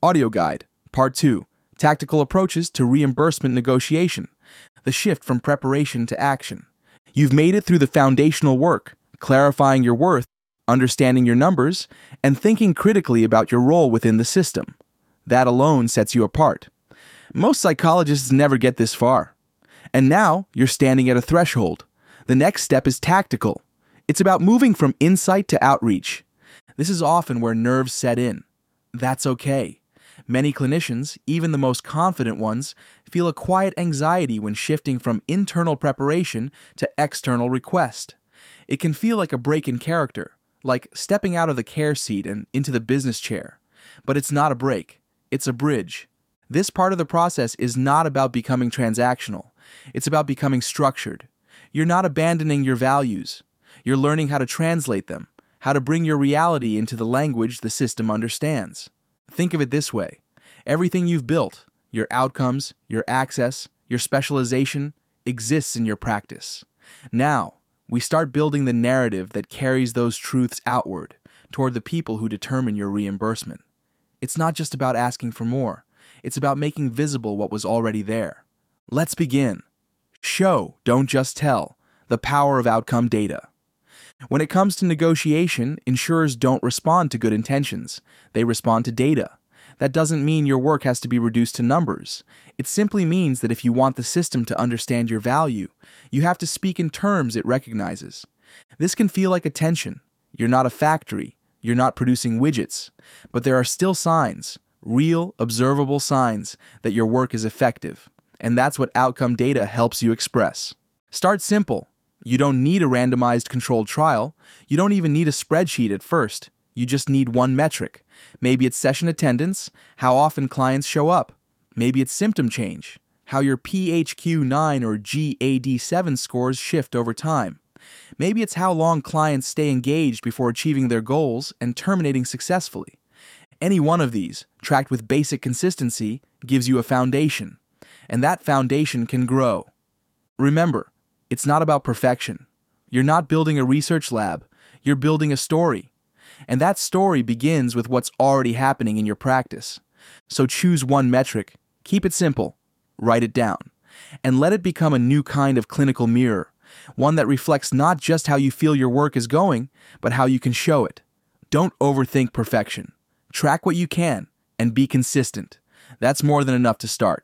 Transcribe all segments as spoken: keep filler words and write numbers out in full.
Audio Guide, Part two, Tactical Approaches to Reimbursement Negotiation, the shift from preparation to action. You've made it through the foundational work, clarifying your worth, understanding your numbers, and thinking critically about your role within the system. That alone sets you apart. Most psychologists never get this far. And now, you're standing at a threshold. The next step is tactical. It's about moving from insight to outreach. This is often where nerves set in. That's okay. Many clinicians, even the most confident ones, feel a quiet anxiety when shifting from internal preparation to external request. It can feel like a break in character, like stepping out of the care seat and into the business chair. But it's not a break. It's a bridge. This part of the process is not about becoming transactional. It's about becoming structured. You're not abandoning your values. You're learning how to translate them, how to bring your reality into the language the system understands. Think of it this way. Everything you've built, your outcomes, your access, your specialization, exists in your practice. Now, we start building the narrative that carries those truths outward toward the people who determine your reimbursement. It's not just about asking for more. It's about making visible what was already there. Let's begin. Show, don't just tell, the power of outcome data. When it comes to negotiation, insurers don't respond to good intentions. They respond to data. That doesn't mean your work has to be reduced to numbers. It simply means that if you want the system to understand your value, you have to speak in terms it recognizes. This can feel like a tension. You're not a factory. You're not producing widgets. But there are still signs, real, observable signs, that your work is effective. And that's what outcome data helps you express. Start simple. You don't need a randomized controlled trial. You don't even need a spreadsheet at first. You just need one metric. Maybe it's session attendance, how often clients show up. Maybe it's symptom change, how your P H Q nine or G A D seven scores shift over time. Maybe it's how long clients stay engaged before achieving their goals and terminating successfully. Any one of these, tracked with basic consistency, gives you a foundation. And that foundation can grow. Remember, it's not about perfection. You're not building a research lab. You're building a story. And that story begins with what's already happening in your practice. So choose one metric, keep it simple, write it down, and let it become a new kind of clinical mirror, one that reflects not just how you feel your work is going, but how you can show it. Don't overthink perfection. Track what you can, and be consistent. That's more than enough to start.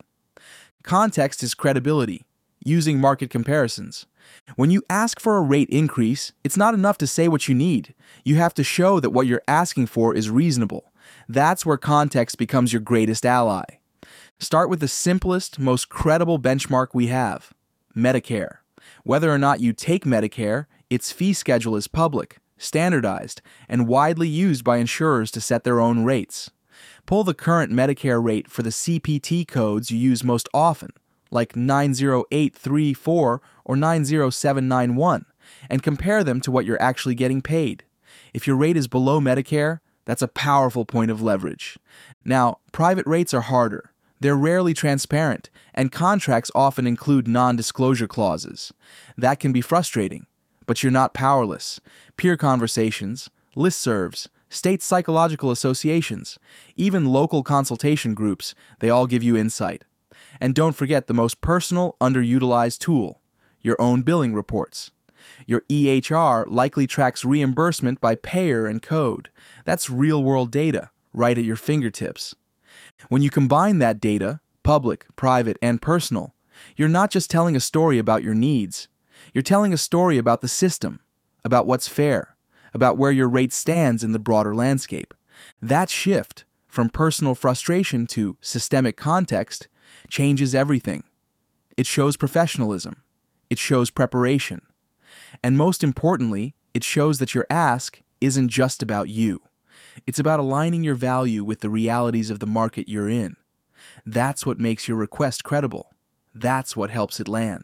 Context is credibility. Using market comparisons. When you ask for a rate increase, it's not enough to say what you need. You have to show that what you're asking for is reasonable. That's where context becomes your greatest ally. Start with the simplest, most credible benchmark we have, Medicare. Whether or not you take Medicare, its fee schedule is public, standardized, and widely used by insurers to set their own rates. Pull the current Medicare rate for the C P T codes you use most often, like nine zero eight three four or nine zero seven nine one, and compare them to what you're actually getting paid. If your rate is below Medicare, that's a powerful point of leverage. Now, private rates are harder. They're rarely transparent, and contracts often include non-disclosure clauses. That can be frustrating, but you're not powerless. Peer conversations, listservs, state psychological associations, even local consultation groups, they all give you insight. And don't forget the most personal, underutilized tool, your own billing reports. Your E H R likely tracks reimbursement by payer and code. That's real-world data, right at your fingertips. When you combine that data, public, private, and personal, you're not just telling a story about your needs. You're telling a story about the system, about what's fair, about where your rate stands in the broader landscape. That shift, from personal frustration to systemic context, changes everything. It shows professionalism. It shows preparation. And most importantly, it shows that your ask isn't just about you. It's about aligning your value with the realities of the market you're in. That's what makes your request credible. That's what helps it land.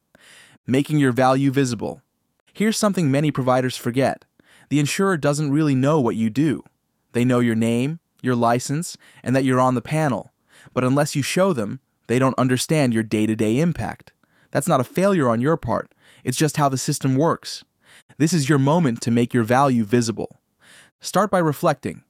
Making your value visible. Here's something many providers forget. The insurer doesn't really know what you do. They know your name, your license, and that you're on the panel. But unless you show them, they don't understand your day-to-day impact. That's not a failure on your part. It's just how the system works. This is your moment to make your value visible. Start by reflecting.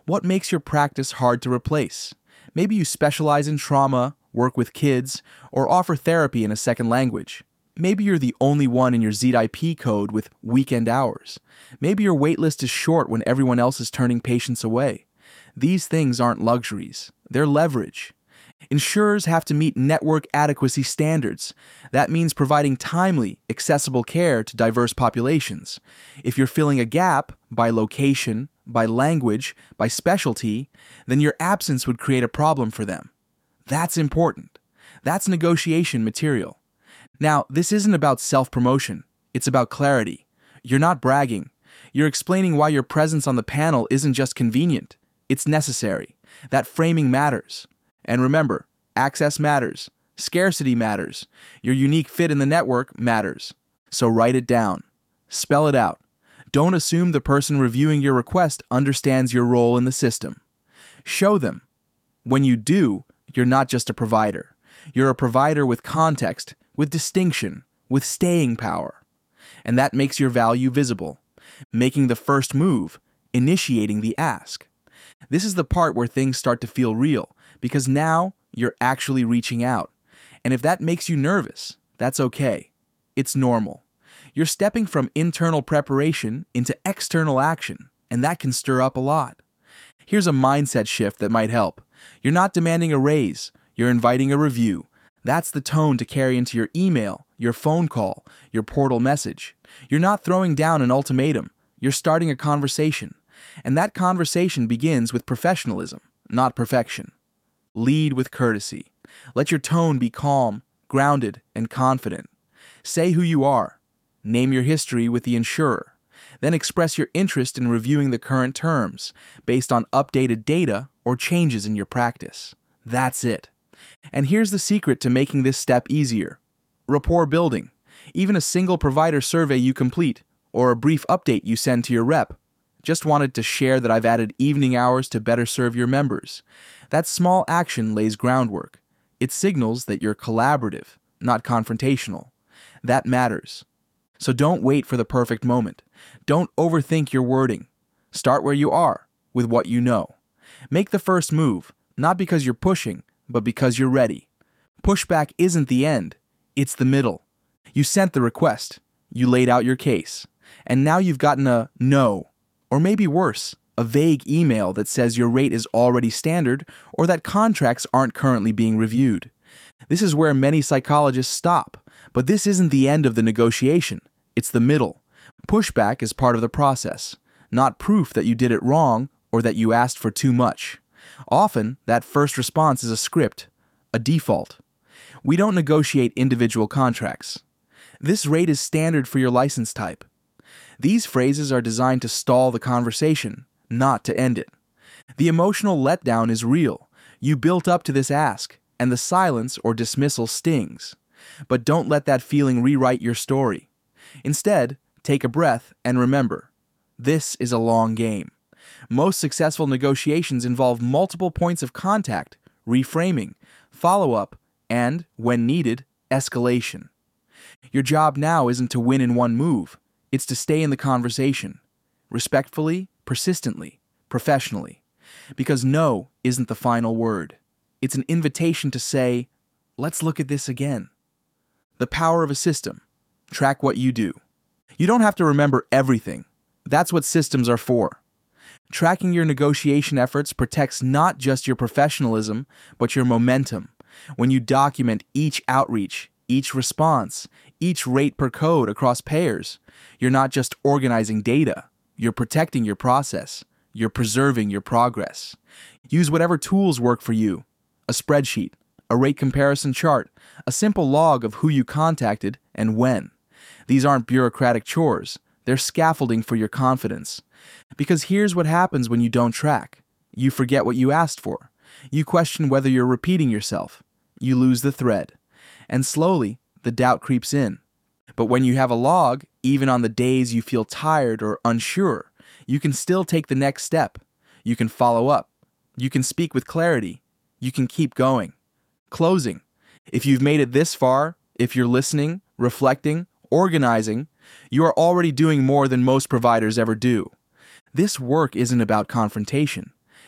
What makes your practice hard to replace? Maybe you specialize in trauma, work with kids, or offer therapy in a second language. Maybe you're the only one in your Z I P code with weekend hours. Maybe your waitlist is short when everyone else is turning patients away. These things aren't luxuries. They're leverage. Insurers have to meet network adequacy standards. That means providing timely, accessible care to diverse populations. If you're filling a gap by location, by language, by specialty, then your absence would create a problem for them. That's important. That's negotiation material. Now, this isn't about self-promotion. It's about clarity. You're not bragging. You're explaining why your presence on the panel isn't just convenient. It's necessary. That framing matters. And remember, access matters. Scarcity matters. Your unique fit in the network matters. So write it down. Spell it out. Don't assume the person reviewing your request understands your role in the system. Show them. When you do, you're not just a provider. You're a provider with context, with distinction, with staying power. And that makes your value visible, making the first move, initiating the ask. This is the part where things start to feel real, because now you're actually reaching out. And if that makes you nervous, that's okay. It's normal. You're stepping from internal preparation into external action, and that can stir up a lot. Here's a mindset shift that might help. You're not demanding a raise. You're inviting a review. That's the tone to carry into your email, your phone call, your portal message. You're not throwing down an ultimatum. You're starting a conversation. And that conversation begins with professionalism, not perfection. Lead with courtesy. Let your tone be calm, grounded, and confident. Say who you are. Name your history with the insurer. Then express your interest in reviewing the current terms based on updated data or changes in your practice. That's it. And here's the secret to making this step easier. Rapport building. Even a single provider survey you complete or a brief update you send to your rep. Just wanted to share that I've added evening hours to better serve your members. That small action lays groundwork. It signals that you're collaborative, not confrontational. That matters. So don't wait for the perfect moment. Don't overthink your wording. Start where you are, with what you know. Make the first move, not because you're pushing, but because you're ready. Pushback isn't the end. It's the middle. You sent the request. You laid out your case. And now you've gotten a no. Or maybe worse, a vague email that says your rate is already standard or that contracts aren't currently being reviewed. This is where many psychologists stop, but this isn't the end of the negotiation. It's the middle. Pushback is part of the process, not proof that you did it wrong or that you asked for too much. Often, that first response is a script, a default. We don't negotiate individual contracts. This rate is standard for your license type. These phrases are designed to stall the conversation, not to end it. The emotional letdown is real. You built up to this ask, and the silence or dismissal stings. But don't let that feeling rewrite your story. Instead, take a breath and remember, this is a long game. Most successful negotiations involve multiple points of contact, reframing, follow-up, and, when needed, escalation. Your job now isn't to win in one move. It's to stay in the conversation, respectfully, persistently, professionally. Because no isn't the final word. It's an invitation to say, let's look at this again. The power of a system. Track what you do. You don't have to remember everything. That's what systems are for. Tracking your negotiation efforts protects not just your professionalism, but your momentum. When you document each outreach, each response, each rate per code across payers, you're not just organizing data, you're protecting your process, you're preserving your progress. Use whatever tools work for you. A spreadsheet, a rate comparison chart, a simple log of who you contacted and when. These aren't bureaucratic chores, they're scaffolding for your confidence. Because here's what happens when you don't track. You forget what you asked for. You question whether you're repeating yourself. You lose the thread. And slowly, the doubt creeps in. But when you have a log, even on the days you feel tired or unsure, you can still take the next step. You can follow up. You can speak with clarity. You can keep going. Closing. If you've made it this far, if you're listening, reflecting, organizing, you are already doing more than most providers ever do. This work isn't about confrontation.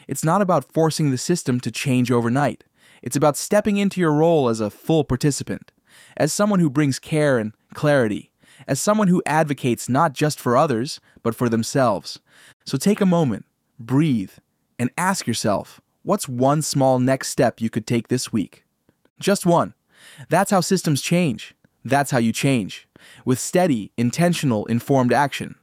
It's not about forcing the system to change overnight. It's about stepping into your role as a full participant, as someone who brings care and clarity, as someone who advocates not just for others, but for themselves. So take a moment, breathe, and ask yourself, what's one small next step you could take this week? Just one. That's how systems change. That's how you change. With steady, intentional, informed action.